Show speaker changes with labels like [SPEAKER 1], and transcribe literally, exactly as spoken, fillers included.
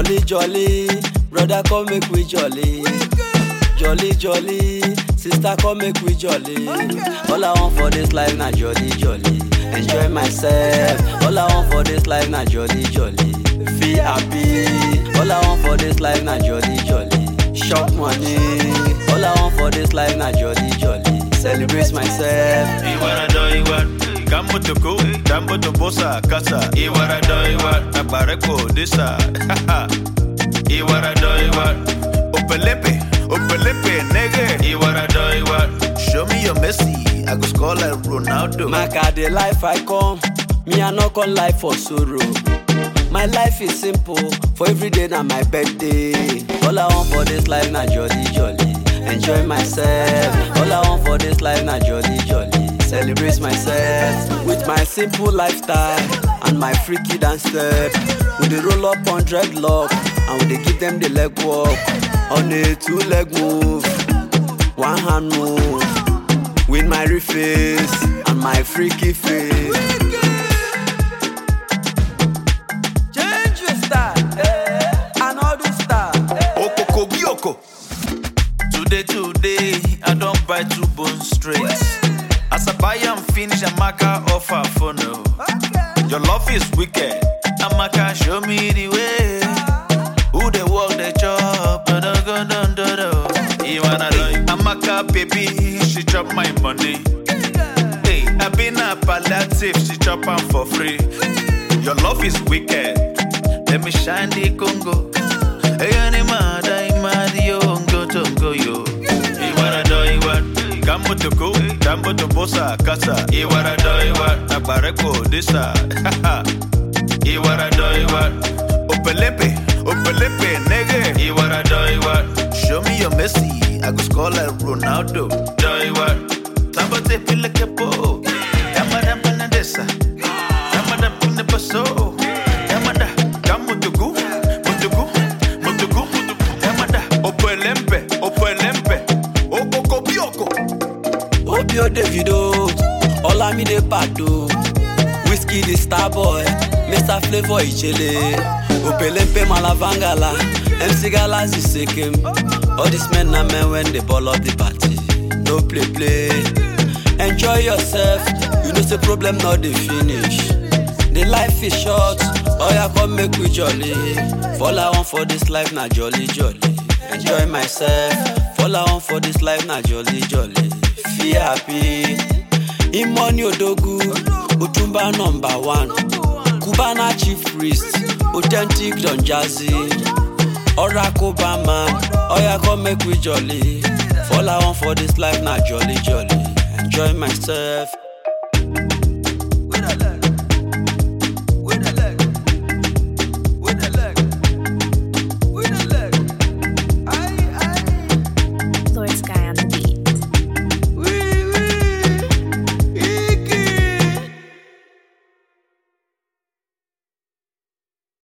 [SPEAKER 1] Jolly, jolly, brother come make we jolly. Jolly, jolly, sister come make we jolly. All I want for this life na jolly, jolly. Enjoy myself. All I want for this life na jolly, jolly. Feel happy. All I want for this life na jolly, jolly. Shop money. All I want for this life na jolly, jolly. Celebrate myself.
[SPEAKER 2] Iwara do iwa, kambo toko, tambo tobosa kasa. Iwara do iwa, nabareko disa. Iwara do iwa, opelepe, opelepe nege. Iwara do iwa, show me your Messi, I go score like Ronaldo.
[SPEAKER 1] My God, the life I come, me I no come life for sorrow. My life is simple, for every day na my birthday. All I want for this life na jolly, jolly. Enjoy myself. All I want for this life na jolly, jolly. Celebrate myself with my simple lifestyle and my freaky dance step. We dey roll up on dreadlock and we dey give them the leg walk. On a two leg move, one hand move. With my reface and my freaky face. Change your style, eh? Another style.
[SPEAKER 2] Okoko bioko. Today, today, I don't buy two bones straight. As I buy and finish, Amaka offer for no. Your love is wicked. Amaka show me the way. Who they walk, they chop. Amaka baby, she chop my money. Hey, I been a palliative, she chop am for free. Your love is wicked. Let me shine the Congo. Hey, anima, daima, yo, go to go yo. Iwara do iwa, kambo toko, tambo tobosa kasa. Iwara do iwa, nabareko disa. Iwara do iwa, opelepe, opelepe nege. Iwara do iwa, show me your Messi, I go score like Ronaldo. Do iwa, tambo te pile kepo. Yamada panadesa, yamada pune paso. Yamada, kambo toko, motoko, motoko, yamada. Opelempe, opelempe, okoko bioko.
[SPEAKER 1] Opio Davido, Olamide Pado, Whiskey the Starboy, Mister Flavor Ichele, Opelempe Malavangala, M C Galas is Sekim. All these men are men when they ball up the party. No play play. Enjoy yourself. You know the problem not the finish. The life is short. Oh yeah, come make we jolly. All I want for this life na jolly jolly. Enjoy myself. All I want for this life na jolly jolly. Feel happy. Imoni Odogu, Utumba number one. Cubana chief priest, authentic Don Jazzy. Oracle Bama, oh yeah, come make we jolly. All I want for this life na jolly jolly. Enjoy myself.